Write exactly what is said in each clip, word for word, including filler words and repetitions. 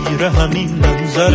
میره همین منظر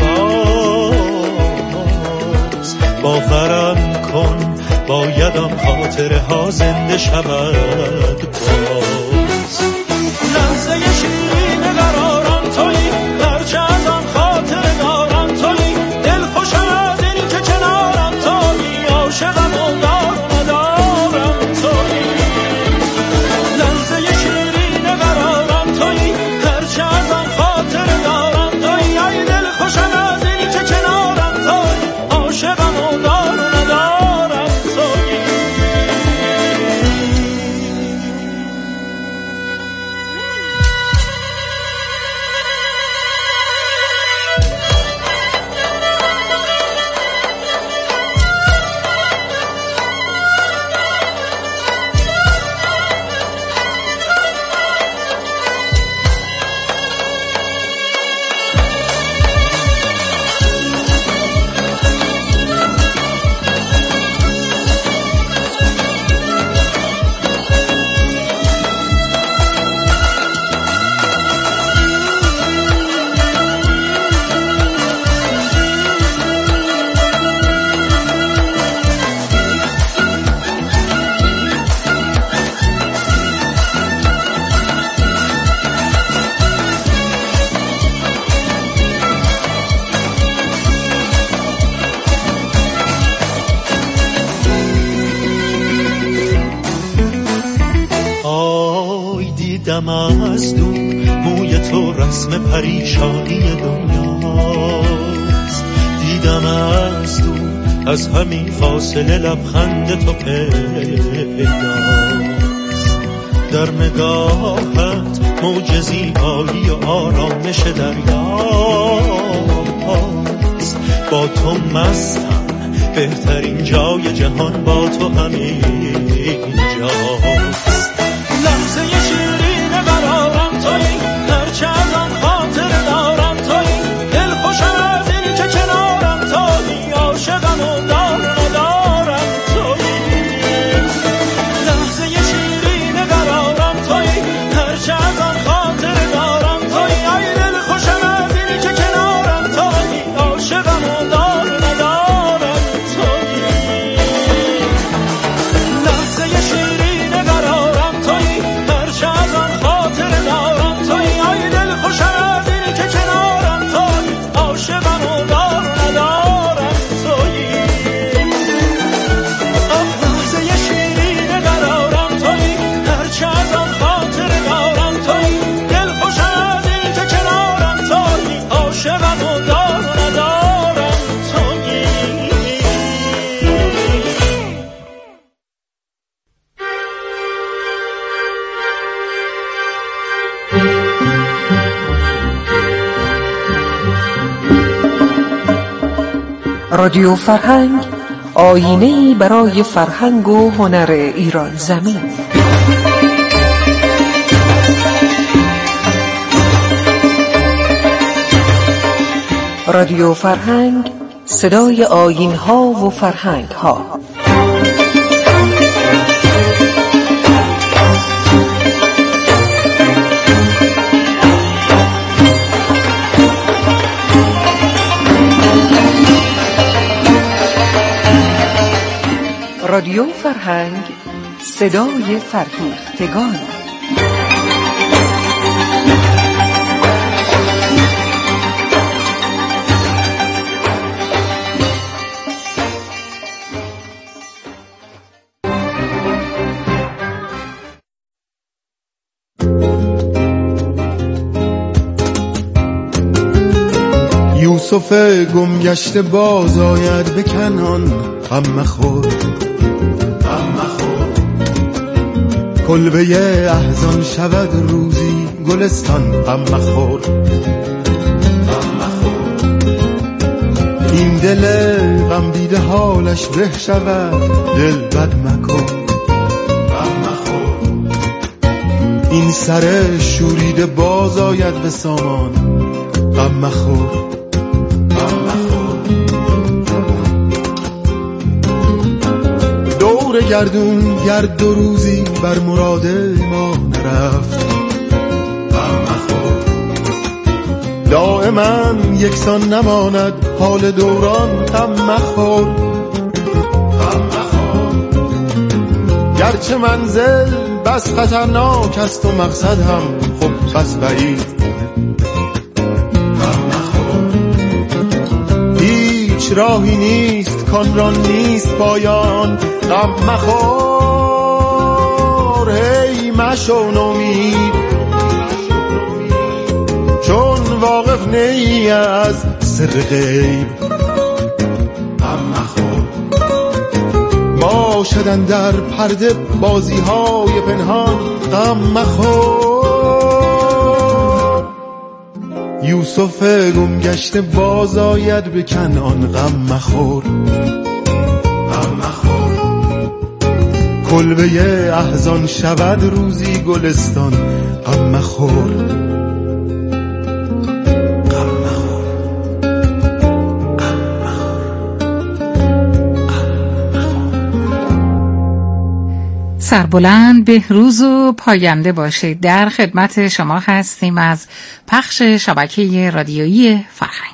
دلباز. باورم کن بایدم خاطره ها زنده شود باز. لحظه شیرین قرارم تویی، هرچه از آن خاطره دارم تویی، دل خوشم از این که کنارم تویی، عاشقم و دار و ندارم تویی. لحظه شیرین قرارم تویی، هرچه از آن خاطره دارم تویی، ای دل خوشم از این که کنارم تویی، عاشقم و دار و ندارم تویی. دیدم از دور موی تو رسم پریشانی دنیاست، دیدم از دور از همین فاصله لبخند تو پیداست. در نگاهت موج زیبایی و آرامش دریاست. با تو مستم، بهترین جای جهان با تو همینجاست. لحظه شیرین قرارم تویی، هرچه از آن خاطره دارم تویی، دل خوشم از این که کنارم تویی، عاشقم و دار ندارم تویی. لحظه شیرین قرارم تویی، هرچه از آن خاطره دارم تویی، ای دل خوشم از این که کنارم تویی، عاشقم و دار ندارم تویی. لحظه شیرین قرارم تویی، هرچه از آن خاطره دارم تویی، ای دل خوشم از این که کنارم تویی، عاشقم و دار ندارم تویی. لحظه شیرین قرارم تویی، هرچه از آن خاطره دارم تویی، دل خوشم از این که کنارم تویی، عاشقم و دار ندارم تویی. رادیو فرهنگ، آیینه‌ای برای فرهنگ و هنر ایران زمین. رادیو فرهنگ، صدای آیین‌ها و فرهنگ‌ها. رادیو فرهنگ، صدای فرهیختگان. یوسف گمگشت باز آید به کنعان، غم مخور غم مخور. کلبه احزان شود روزی گلستان، غم مخور غم مخور. این دل غم دیده حالش به شود، دل بد مکن غم مخور. این سر شوریده باز آید به سامان، غم مخور. دور گردون گرد دو روزی بر مراد ما نرفت، غم مخور دائما یکسان نماند حال دوران، غم مخور غم مخور. گرچه منزل بس خطرناک است و مقصد هم خب بس بعید، غم مخور. هیچ راهی نیست کان را نیست پایان، غم مخور. هی مشو نومید چون واقف نی از سر غیب، غم مخور. باشدن در پرده بازی های پنهان، غم مخور. یوسف گم گشته باز آید به کنعان، غم مخور غم مخور. کلبه احزان شود روزی گلستان، غم مخور. سربلند بهروز و پاینده باشید. در خدمت شما هستیم از پخش شبکه رادیویی فرهنگ.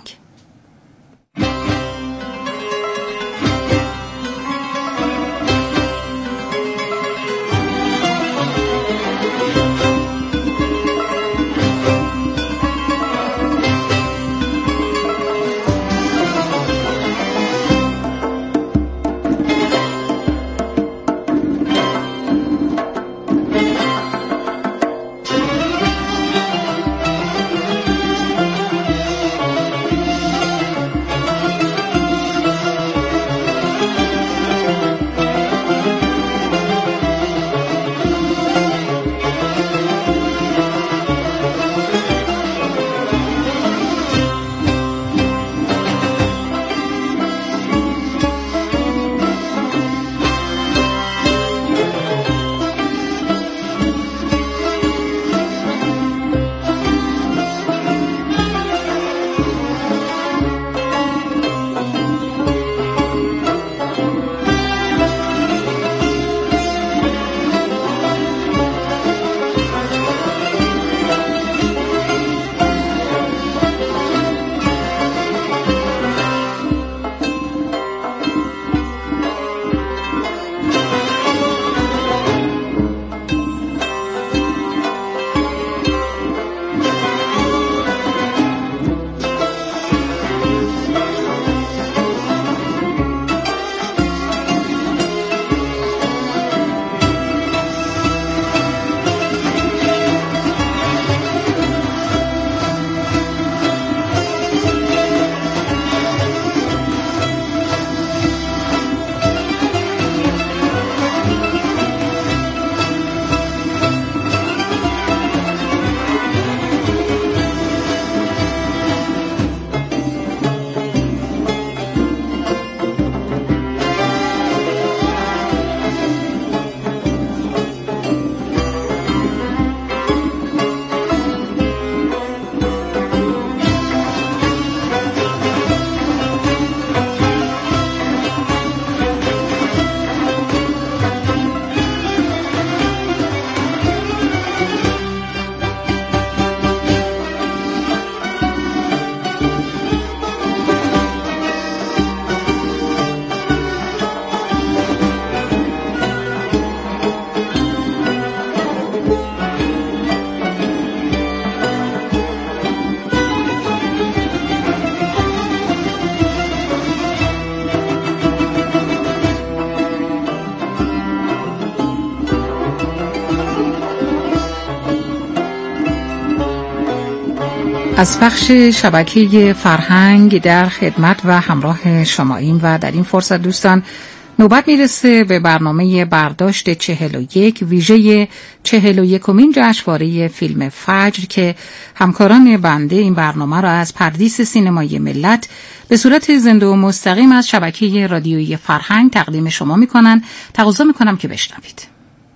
از پخش شبکه فرهنگ در خدمت و همراه شماییم و در این فرصت دوستان نوبت میرسه به برنامه برداشت چهل و یک ویژه چهل و یکمین جشنواره فیلم فجر که همکاران بنده این برنامه را از پردیس سینمایی ملت به صورت زنده و مستقیم از شبکه رادیویی فرهنگ تقدیم شما میکنن. تقاضا میکنم که بشنوید.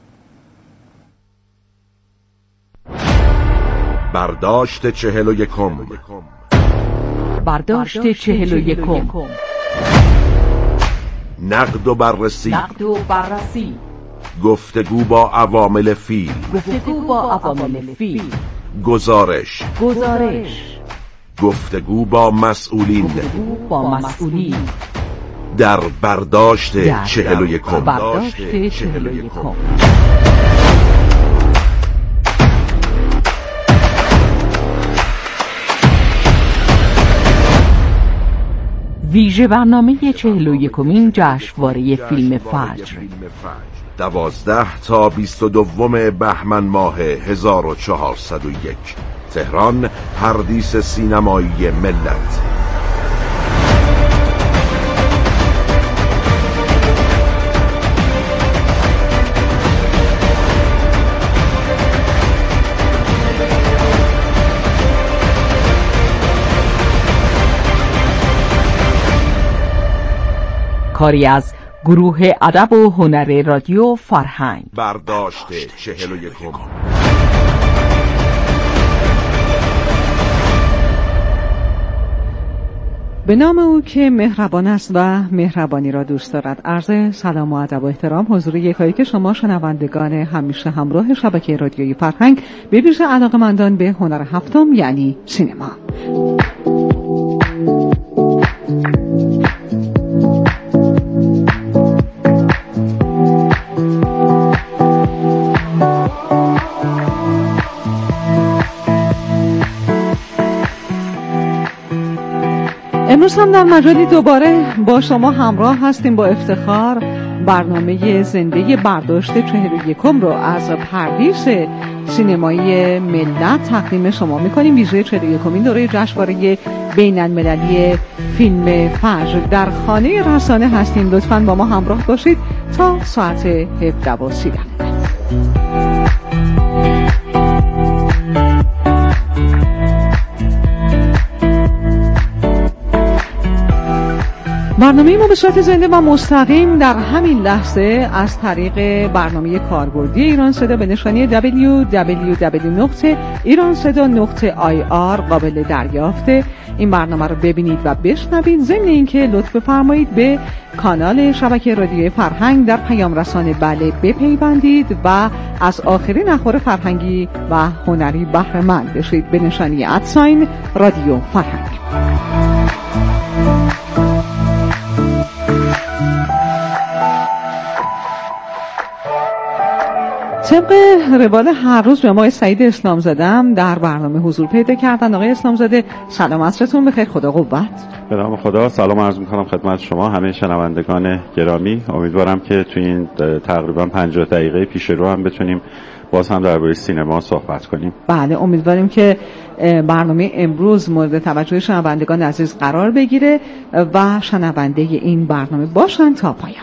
برداشت چهل و یکم برداشت چهل و یکم نقد و بررسی نقد و بررسی گفتگو با عوامل فیلم گفتگو با عوامل فیلم گزارش گزارش گفتگو با مسئولین گفتگو با مسئولین در برداشت چهل و یکم برداشت چهل و یکم ویژه برنامه چهل و یکمین جشنواره فیلم فجر دوازده تا بیست و دوم بهمن ماه هزار و چهارصد و یک تهران، پردیس سینمایی ملت. کاری از گروه ادب و هنر رادیو فرهنگ. برداشت چهل و یکم. به نام او که مهربان است و مهربانی را دوست دارد. عرض سلام و ادب و احترام حضور یکایک شما شنوندگان همیشه همراه شبکه رادیویی فرهنگ، به ویژه علاقه‌مندان به هنر هفتم یعنی سینما. امروز هم در مجالی دوباره با شما همراه هستیم. با افتخار برنامه زنده برداشت چهل و یکم رو از پردیس سینمایی ملت تقدیم شما میکنیم. ویژه چهل و یکمین دوره جشنواره بین المللی فیلم فجر در خانه رسانه هستیم. لطفاً با ما همراه باشید تا ساعت هفده و سی دقیقه. برنامه ما به صورت زنده و مستقیم در همین لحظه از طریق برنامه کاربردی ایران صدا به نشانی دبلیو دبلیو دبلیو نقطه ایران صدا نقطه آی آر قابل دریافته. این برنامه رو ببینید و بشنوید. ضمن اینکه لطف بفرمایید به کانال شبکه رادیویی فرهنگ در پیام رسانه بله بپیوندید و از آخرین اخبار فرهنگی و هنری بهره مند بشید به نشانی ادساین رادیو فرهنگ. طبق روال هر روز به ما سعید اسلام زاده در برنامه حضور پیدا کردن. آقای اسلام زاده سلام، عصرتون بخیر، خدا قوت. به نام خدا سلام عرض میکنم خدمت شما همه شنوندگان گرامی. امیدوارم که تو این تقریبا پنجاه دقیقه پیش رو هم بتونیم باز هم درباره سینما صحبت کنیم. بله، امیدواریم که برنامه امروز مورد توجه شنوندگان عزیز قرار بگیره و شنونده این برنامه باشن تا پایان.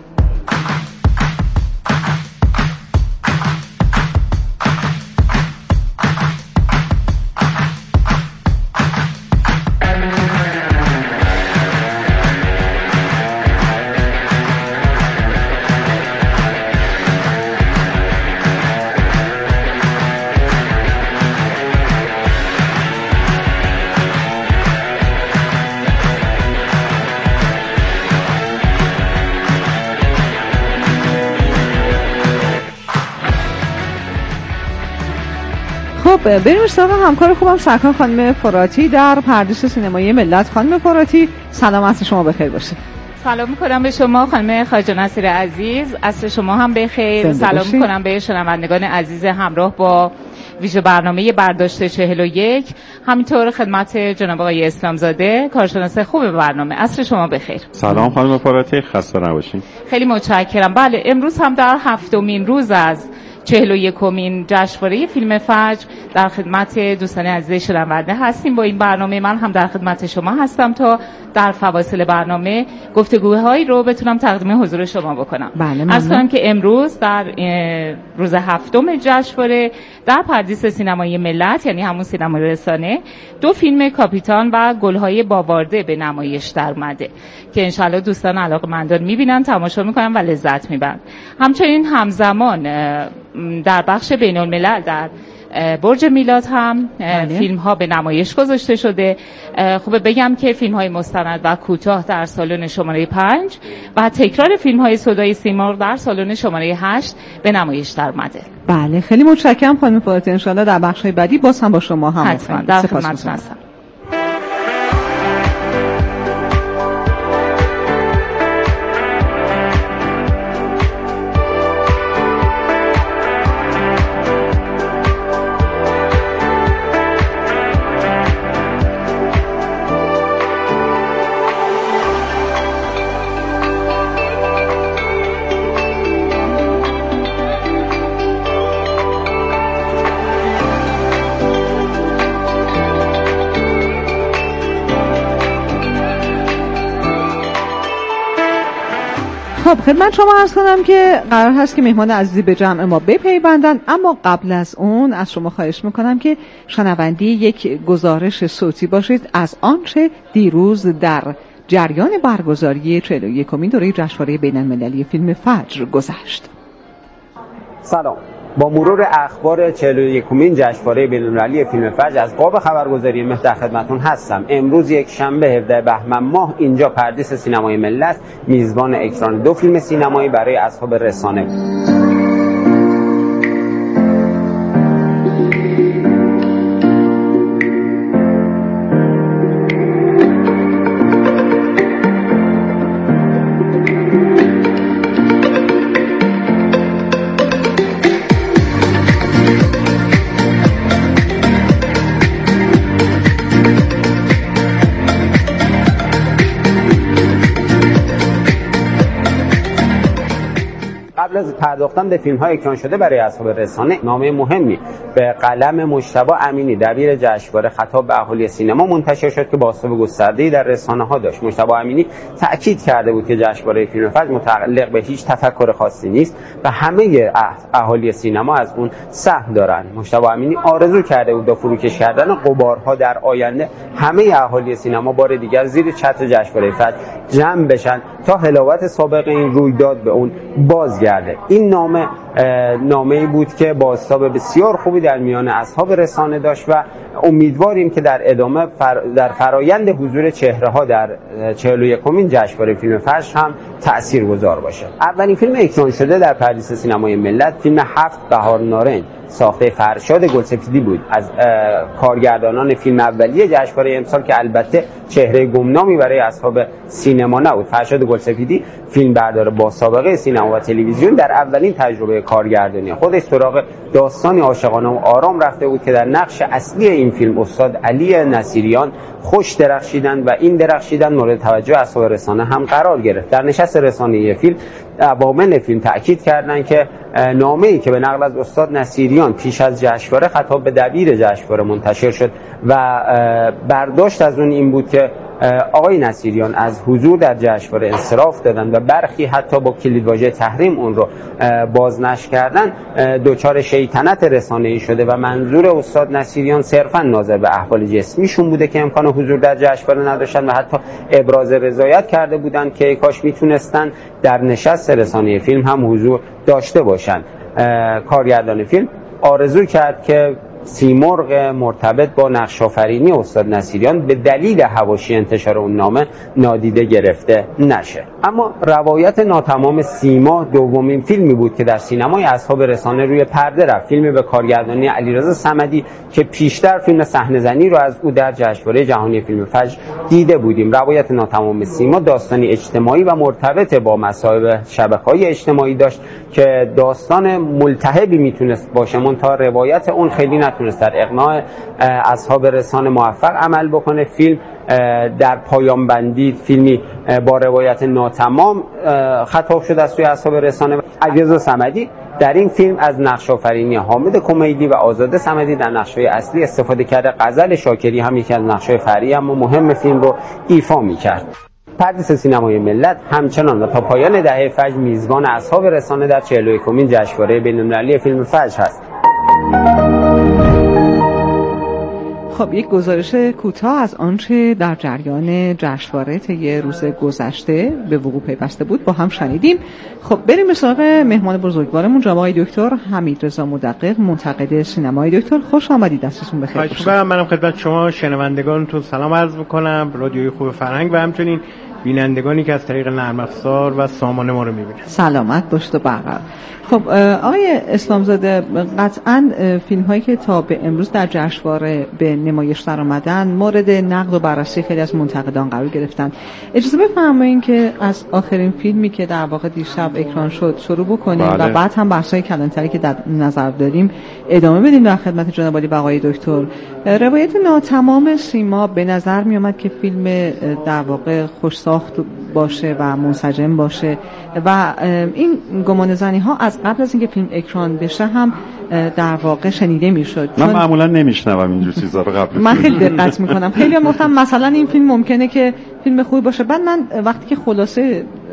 بریم سراغ همکار خوبم سرکار خانم فراتی در پردیس سینمایی ملت. خانم فراتی سلام، عصر شما بخیر باشه. سلام میکنم به شما خانم خواجه نصیر عزیز، عصر شما هم بخیر. سلام میکنم به شنوندگان عزیز همراه با ویژه برنامه برداشت چهل و یک، همینطور خدمت جناب آقای اسلام زاده کارشناس خوب برنامه. عصر شما بخیر. سلام خانم فراتی، خسته نباشین. خیلی متشکرم. بله، امروز هم در هفتمین روز از چهل و یکمین جشنواره فیلم فجر در خدمت دوستان عزیز شنونده هستیم. با این برنامه من هم در خدمت شما هستم تا در فواصل برنامه گفتگوهایی رو بتونم تقدیم حضور شما بکنم. بله، از کنم که امروز در روز هفتم جشنواره در پردیس سینمایی ملت، یعنی همون سینمای رسانه، دو فیلم کاپیتان و گلهای باوارده به نمایش در اومده که انشالله دوستان علاقه‌مندان میبینن، تماشا میکنن و لذت میبرن. همچنین همزمان در بخش بین الملل در برج میلاد هم فیلم ها به نمایش گذاشته شده. خوبه بگم که فیلم های مستند و کوتاه در سالن شماره پنج و تکرار فیلم های صدای سیمرغ در سالن شماره هشت به نمایش در اومده. بله، خیلی متشکرم خانم فراتی. ان شاءالله در بخش بعدی باز هم با شما هم حتما در خدمتتون هستم. خب خدمت شما عرض کنم که قرار هست که مهمان عزیزی به جمع ما بپیوندن، اما قبل از اون از شما خواهش میکنم که شنونده یک گزارش صوتی باشید از آنچه دیروز در جریان برگزاری چهل و یکمین دوره جشنواره بین‌المللی فیلم فجر گذشت. سلام. با مرور اخبار چهل و یکمین جشنواره بین‌المللی فیلم فجر از قاب خبرگزاری مهر در خدمتتون هستم. امروز یک شنبه هفدهم بهمن ماه اینجا پردیس سینمای ملت میزبان اکران دو فیلم سینمایی برای اصحاب رسانه بود. قبل از پرداختن به فیلم‌های اکران شده برای اصحاب رسانه، نامه مهمی به قلم مجتبی امینی دبیر جشنواره خطاب به اهالی سینما منتشر شد که بازتاب گسترده‌ای در رسانه‌ها داشت. مجتبی امینی تأکید کرده بود که جشنواره فیلم فجر متعلق به هیچ تفکر خاصی نیست و همه اهالی سینما از اون سهم دارند. مجتبی امینی آرزو کرده بود با فروکش کردن غبارها در آینده همه اهالی سینما بار دیگر زیر چتر جشنواره فجر جمع بشن تا حلاوت سابق این رویداد به اون بازگرده. این نامه نامه‌ای بود که بازتاب بسیار خوبی در میان اصحاب رسانه داشت و امیدواریم که در ادامه فر... در فرایند حضور چهره‌ها در چهل و یکمین جشنواره فیلم فجر هم تاثیرگذار باشه. اولین فیلم اکران شده در پردیس سینمای ملت فیلم هفت بهار نارنج ساخته فرشاد گلسفیدی بود، از کارگردانان فیلم اولیه جشنواره امسال که البته چهره گمنامی برای اصحاب سینما نبود. فرشاد گلسفیدی فیلمبردار با سابقه سینما و تلویزیون در اولین تجربه کارگردانی خودش سراغ داستانی عاشقانه و آرام رفته بود که در نقش اصلی این فیلم استاد علی نصیریان خوش درخشیدند و این درخشیدن مورد توجه اصحاب رسانه هم قرار گرفت. در نشست رسانه‌ای فیلم عوامل فیلم تأکید کردند که نامه‌ای که به نقل از استاد نصیریان پیش از جشنواره خطاب به دبیر جشنواره منتشر شد و برداشت از اون این بود که آقای نصیریان از حضور در جشنواره انصراف دادن و برخی حتی با کلیدواژه تحریم اون رو بازنشر کردن، دچار شیطنت رسانه‌ای شده و منظور استاد نصیریان صرفا ناظر به احوال جسمیشون بوده که امکان حضور در جشنواره نداشتن و حتی ابراز رضایت کرده بودند که کاش میتونستن در نشست رسانه‌ای فیلم هم حضور داشته باشن. کارگردان فیلم آرزو کرد که سیمرغ مرتبط با نقش آفرینی استاد نصیریان به دلیل حواشی انتشار اون نامه نادیده گرفته نشه. اما روایت ناتمام سیما دومین فیلمی بود که در سینمای اصحاب رسانه روی پرده رفت. فیلمی به کارگردانی علیرضا صمدی که پیشتر فیلم صحنه‌زنی رو از او در جشنواره جهانی فیلم فجر دیده بودیم. روایت ناتمام سیما داستانی اجتماعی و مرتبط با مصائب شبکه‌های اجتماعی داشت که داستان ملتهبی میتونست باشه، منتها روایت اون خیلی نتونست در اقناع اصحاب رسانه موفق عمل بکنه. فیلم در پایان بندی فیلمی با روایت ناتمام خطاب شد از سوی اصحاب رسانه. علیرضا صمدی در این فیلم از نقش آفرینی حامد کمیدی و آزاده صمدی در نقش‌های اصلی استفاده کرده. غزل شاکری هم یکی از نقش‌های فرعی اما مهم فیلم رو ایفا می‌کرد. پردیس سینمای ملت همچنان و تا پایان دهه فجر میزبان اصحاب رسانه در چهل و یکمین جشنواره بین‌المللی فیلم فجر هست. خب یک گزارش کوتاه از آنچه در جریان جشنواره طی روز گذشته به وقوع پیوسته بود با هم شنیدیم. خب بریم به سراغ مهمان بزرگوارمون جناب آقای دکتر حمیدرضا مدقق، منتقد سینمایی. دکتر خوش آمدید، دستتون بخیر باشه. منم خدمت شما شنوندگانتون سلام عرض می‌کنم، رادیوی خوب فرهنگ و همچنین بینندگانی که از طریق نرم افزار و سامان ما رو می‌بینن. سلامت باشید و برقرار. خب آقای اسلامزاده، قطعاً فیلم هایی که تا به امروز در جشنواره به نمایش در آمدن مورد نقد و بررسی خیلی از منتقدان قرار گرفتن. اجازه بفرمایید که از آخرین فیلمی که در واقع دیشب اکران شد شروع بکنیم بله. و بعد هم بحث‌های کلانتری که در نظر داریم ادامه بدیم در خدمت جناب عالی و آقای دکتر. روایت ناتمام سیما به نظر می اومد که فیلم در واقع خوش ساخت باشه و منسجم باشه و این گمانه‌زنی ها از قبل از اینکه فیلم اکران بشه هم در واقع شنیده میشد. من معمولا نمیشنوم اینجور چیزا رو قبل. من خیلی دقت میکنم. خیلی هم گفتم مثلا این فیلم ممکنه که فیلم خوبی باشه، بعد من وقتی که خلاصه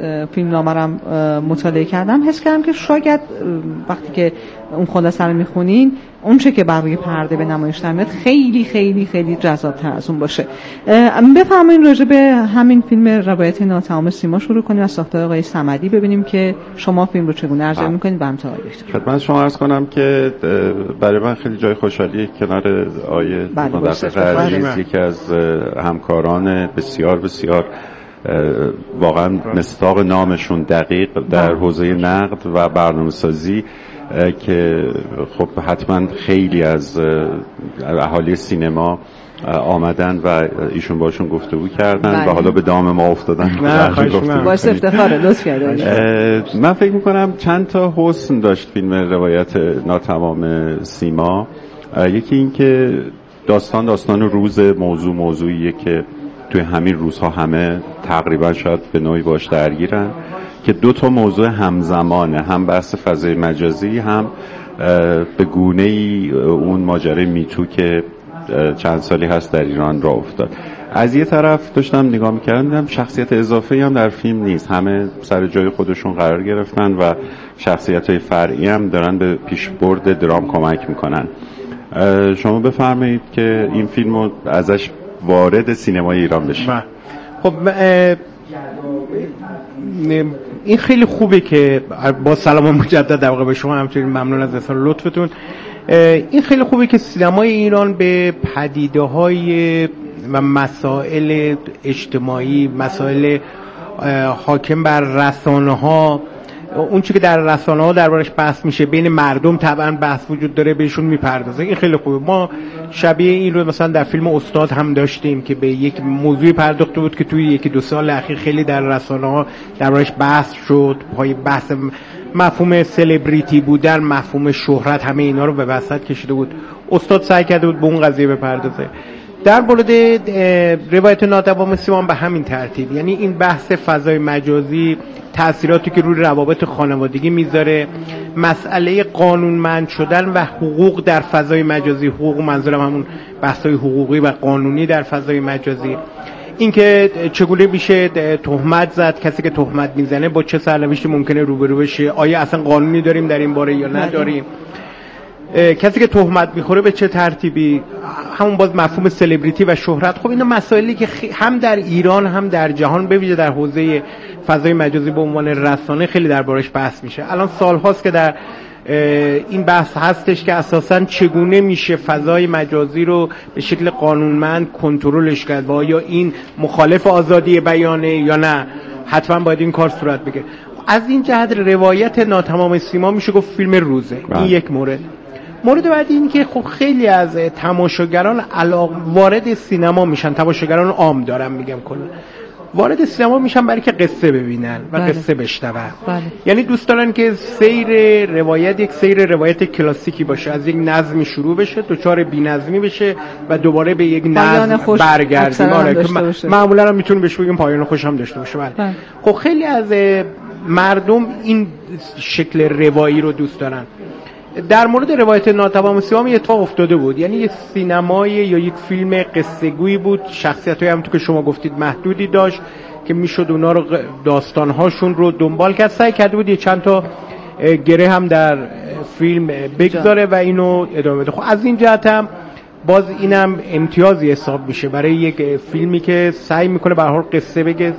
فیلمنامه مطالعه کردم حس کردم که شاید وقتی که اون خلاصه رو میخونین اون چه که بقیه پرده به نمایش در میاد خیلی خیلی خیلی جذاب‌تر از اون باشه. بفرمایید راجع به همین فیلم روایت ناتمام سیما شروع کنیم از ساخته آقای صمدی، ببینیم که شما فیلم رو چگونه ارائه می‌کنید و همتا آقای دکتر. خدمت شما عرض کنم که برای من خیلی جای خوشحالی کنار آقای مدبر عزیز یکی از همکاران بسیار بسیار واقعا مصداق نامشون دقیق در حوزه نقد و برنامه‌سازی که خب حتما خیلی از اهالی سینما آمدن و ایشون باشون گفتگو کردن و حالا به دام ما افتادن. باعث افتخاره، لطف کردید. من فکر میکنم چند تا حسن داشت فیلم روایت ناتمام سیما. یکی این که داستان داستان روز، موضوع موضوعیه که توی همین روزها همه تقریبا شاید به نوعی باش درگیرن، که دو تا موضوع همزمانه، هم بحث فضای مجازی، هم به گونه‌ای اون ماجرای میتو که چند سالی هست در ایران راه افتاد. از یه طرف داشتم نگاه میکردم دیدم شخصیت اضافه‌ای هم در فیلم نیست، همه سر جای خودشون قرار گرفتن و شخصیت‌های فرعی هم دارن به پیشبرد درام کمک میکنن. شما بفرمایید که این فیلمو ازش وارد سینمای ایران بشه. خب این خیلی خوبه که با سلام مجدد در واقع به شما، همچنین ممنون از اظهار لطفتون. این خیلی خوبه که سینمای ایران به پدیده‌های و مسائل اجتماعی، مسائل حاکم بر رسانه‌ها، اون چیزی که در رسانه‌ها دربارش بحث میشه بین مردم طبعا بحث وجود داره، بهشون میپردازه. این خیلی خوبه. ما شبیه این رو مثلا در فیلم استاد هم داشتیم که به یک موضوعی پرداخته بود که توی یکی دو سال اخیر خیلی در رسانه‌ها دربارش بحث شد، پای بحث مفهوم سلبریتی بودن، مفهوم شهرت، همه اینا رو به وسط کشیده بود. استاد سعی کرده بود به اون قضیه بپردازه. در مورد روایت ناتمام سیما به همین ترتیب، یعنی این بحث فضای مجازی، تأثیراتی که روی روابط خانوادگی میذاره، مسئله قانونمند شدن و حقوق در فضای مجازی، حقوق منظورم همون بحث‌های حقوقی و قانونی در فضای مجازی، اینکه چگونه میشه تهمت زد، کسی که تهمت میزنه با چه سرنوشتی ممکنه روبرو بشه، آیا اصلا قانونی داریم در این باره یا نداریم، کسی که تهمت میخوره به چه ترتیبی، همون باز مفهوم سلبریتی و شهرت. خب اینا مسائلی که هم در ایران هم در جهان به ویژه در حوزه فضای مجازی به عنوان رسانه خیلی دربارش بحث میشه. الان سال هاست که در این بحث هستش که اساساً چگونه میشه فضای مجازی رو به شکل قانونمند کنترلش کرد و آیا این مخالف آزادی بیانه یا نه، حتما باید این کار صورت بگیره. از این جهت روایت ناتمام سیما میشه گفت فیلم روزه. این یک مورد. مورد بعدی این که خب خیلی از تماشاگران علاقه وارد سینما میشن، تماشاگران عام دارم میگم کلا وارد سینما میشن برای که قصه ببینن و بله. قصه بشنون. بله. یعنی دوست دارن که سیر روایت یک سیر روایت کلاسیکی باشه، از یک نظمی شروع بشه، دوچار بی‌نظمی بشه و دوباره به یک نظم برگرده. معمولا هم میتونیم بهش بگیم پایان خوش هم داشته باشه. بله. بله. خب خیلی از مردم این شکل روایی رو دوست دارن. در مورد روایت ناتمام سیما اتفاق افتاده بود، یعنی یک سینمای یا یک فیلم قصه گویی بود، شخصیت‌های هم تو که شما گفتید محدودی داشت که میشد اونا رو داستان‌هاشون رو دنبال کرد، سعی کرده بود یه چند تا گره هم در فیلم بگذاره و اینو ادامه بده. خب از این جهت هم باز اینم امتیازی حساب میشه برای یک فیلمی که سعی میکنه به هر حال قصه بگه،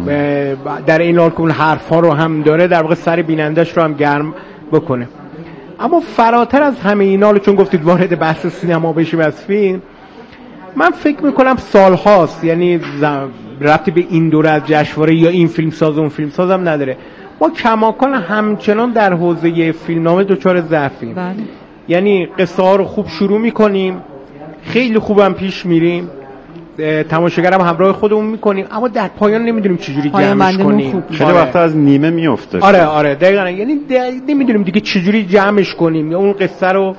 در این حال که اون حرفا رو هم داره، در واقع سر بینندش رو هم گرم بکنه. اما فراتر از همه اینا رو چون گفتید وارد بحث سینما بشیم از فیلم، من فکر میکنم سال هاست، یعنی ربطی به این دوره از جشنواره یا این فیلم ساز اون فیلم سازم نداره، ما کماکان همچنان در حوزه فیلمنامه دوچار ضعفیم. بله. یعنی قصه ها رو خوب شروع میکنیم، خیلی خوبم پیش میریم، تماشاگرم همراه خودمون میکنیم، اما در پایان نمیدونیم چجوری جمعش کنیم. خیلی وقتا از نیمه میفته. آره آره دقیقاً، یعنی نمیدونیم دیگه چجوری جمعش کنیم یا اون قصه رو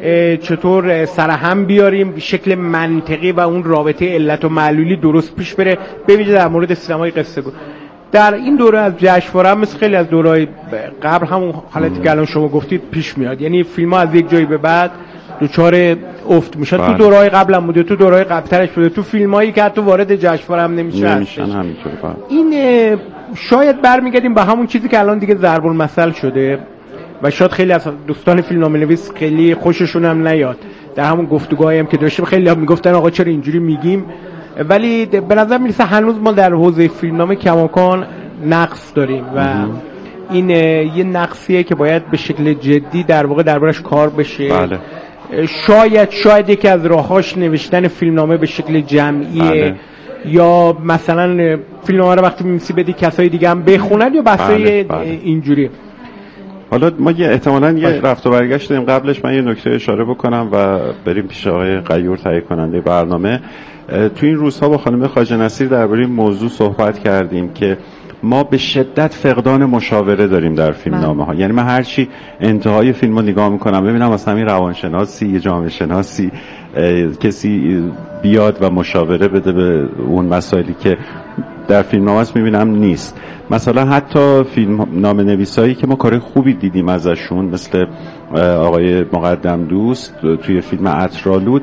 چطور سرهم بیاریم شکل منطقی و اون رابطه علت و معلولی درست پیش بره، به ویژه در مورد سینمای قصه گو. در این دوره از جشنواره مثل خیلی از دوره‌های قبل همون حالتی که الان شما گفتید پیش میاد، یعنی فیلم‌ها از یک جایی به بعد دوچار افت میشه. تو دوره‌های قبل هم بوده، تو دوره‌های قبل‌ترش بوده، تو فیلمایی که حتی وارد جشنواره هم نمیشه نمیشن همینطور. این شاید برمیگردیم به همون چیزی که الان دیگه ضرب المثل شده و شاید خیلی از دوستان فیلمنامه‌نویس خیلی خوششون هم نیاد. در همون گفتگوهایی هم که داشتیم خیلی هم میگفتن آقا چرا اینجوری میگیم، ولی به نظر میرسه هنوز ما در حوزه فیلمنامه کماکان نقص داریم و این یه نقصیه که باید به شکل جدی در واقع دربارش کار بشه. بله. شاید شاید یکی از راهاش نوشتن فیلمنامه به شکل جمعیه. بله. یا مثلا فیلمنامه رو وقتی می‌نویسی بدی کسای دیگه هم بخونن یا بحثای بله. بله. اینجوری. حالا ما یه احتمالاً یه رفت و برگشت داریم. قبلش من یه نکته اشاره بکنم و بریم پیش آقای غیور تهیه کننده برنامه. تو این روزها با خانم خواجه نصیر درباره این موضوع صحبت کردیم که ما به شدت فقدان مشاوره داریم در فیلمنامه ها. یعنی من هر چی انتهای فیلمو نگاه میکنم ببینم مثلا این روانشناسی یه جامعه شناسی کسی بیاد و مشاوره بده به اون مسائلی که در فیلمنامه است میبینم نیست. مثلا حتی فیلمنامه نویسایی که ما کار خوبی دیدیم ازشون مثل آقای مقدم دوست توی فیلم عطرآلود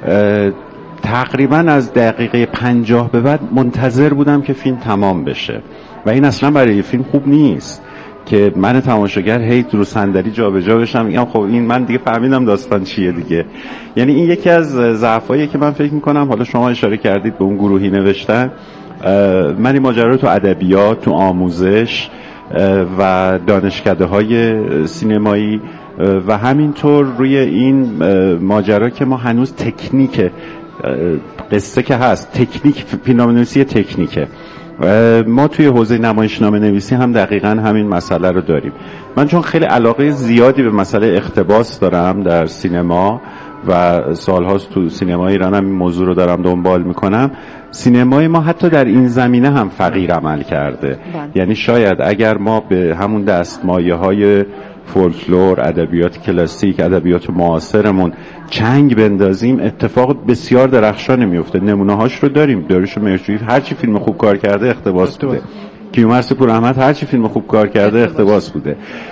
تقریبا از دقیقه پنجاه به بعد منتظر بودم که فیلم تمام بشه و این اصلا برای فیلم خوب نیست که من تماشاگر هی رو صندلی جابجا بشم میگم خب این من دیگه فهمیدم داستان چیه دیگه. یعنی این یکی از ضعفاییه که من فکر میکنم، حالا شما اشاره کردید به اون گروهی نوشتن، من این ماجرا تو ادبیات، تو آموزش و دانشکده‌های سینمایی و همینطور روی این ماجرا که ما هنوز تکنیک قصه که هست، تکنیک فیلمنامه‌نویسی تکنیکه، ما توی حوزه نمایشنامه نویسی هم دقیقاً همین مسئله رو داریم. من چون خیلی علاقه زیادی به مسئله اقتباس دارم در سینما و سالهاست تو سینما ایران هم این موضوع رو دارم دنبال میکنم، سینمای ما حتی در این زمینه هم فقیر عمل کرده. بله. یعنی شاید اگر ما به همون دستمایه های فولکلور، ادبیات کلاسیک، ادبیات معاصرمون چنگ بندازیم اتفاق بسیار درخشانی میفته. نمونه هاش رو داریم. داریوش مرجویی هر چی فیلم خوب کار کرده اقتباس بوده. کیومرث پوراحمد هر چی فیلم خوب کار کرده اقتباس بوده.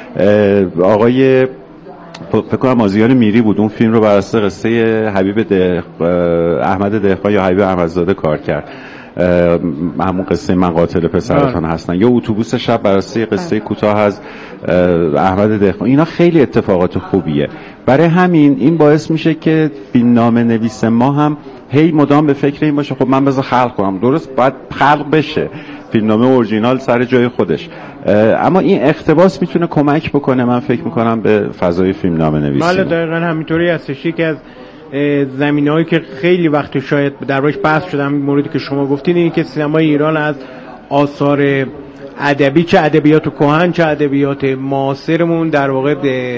آقای فکر کنم مازیار میری بود اون فیلم رو بر اساس قصه حبیب ده... احمد دهقان یا حبیب احمدزاده کار کرد، همون قصه من قاتل پسرتان هستن، یا اتوبوس شب بر اساس قصه کوتاه از احمد دهقان. اینا خیلی اتفاقات خوبیه. برای همین این باعث میشه که فیلمنامه نویس ما هم هی مدام به فکر این باشه خب من بذار خلق کنم. درست باید خلق بشه، فیلمنامه اورجینال سر جای خودش، اما این اقتباس میتونه کمک بکنه من فکر میکنم به فضای فیلمنامه نویسی. بله دقیقاً همینطوری هستش. یکی از زمینه‌هایی که خیلی وقت شاید دربارش بحث شده، همین موردی که شما گفتین، اینه که سینمای ایران از آثار ادبی، چه ادبیات کهن چه ادبیات معاصرمون، در واقع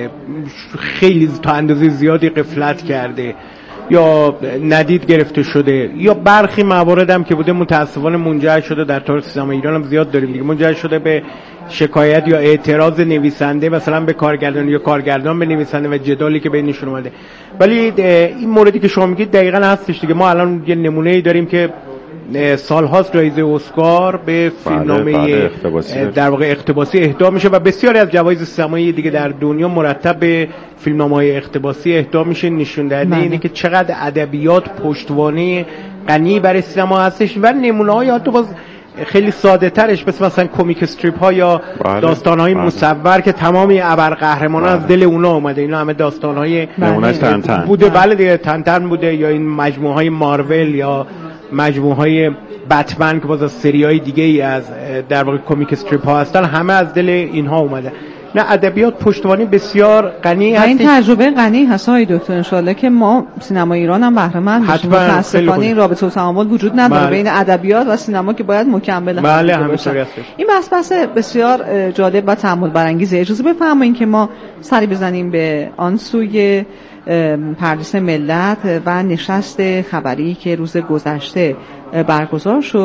خیلی تا اندازه زیادی غفلت کرده یا ندید گرفته شده، یا برخی موارد هم که بوده متاسفانه منجر شده، در تاریخ سینما ایران هم زیاد داریم دیگه، منجر شده به شکایت یا اعتراض نویسنده مثلا به کارگردان یا کارگردان به نویسنده و جدالی که بینشون اومده. ولی این موردی که شما میگید دقیقاً هستش دیگه. ما الان یه نمونه‌ای داریم که سال‌هاست جایزه اسکار به فیلمنامه بله بله در واقع اقتباسی اهدا میشه و بسیاری از جوایز سینمایی دیگه در دنیا مرتب به فیلمنامه‌های اقتباسی اهدا میشه. نشون دهنده اینه که چقدر ادبیات پشتوانه غنی برای سینما هستش و نمونه‌های حتی باز خیلی ساده ترش مثل مثلا کمیک استریپ ها یا بله. داستان های بله. مصور که تمامی ابرقهرمانان بله. از دل اونا اومده. اینا همه داستان های نمونهش تنتن بوده. بله دیگه تنتن بوده، یا این مجموعه های مارول یا مجموعه های بتمن که باز از سری های دیگه ای از در واقع کمیک استریپ ها هستن، همه از دل اینها اومده. نه ادبیات پشتوانی بسیار غنی هست. این تجربه غنی هست های دکتر، ان شاء الله که ما سینما ایران هم بهره مند بشیم. متأسفانه این رابطه و تعامل وجود نداره بله. بین ادبیات و سینما که باید مکمل بله همینطوری هست. این بحث بحث بسیار جالب و تأمل برانگیزه. اجازه بفرمایید که ما سری بزنیم به آن سوی پردیس ملت و نشست خبری که روز گذشته برگزار شد.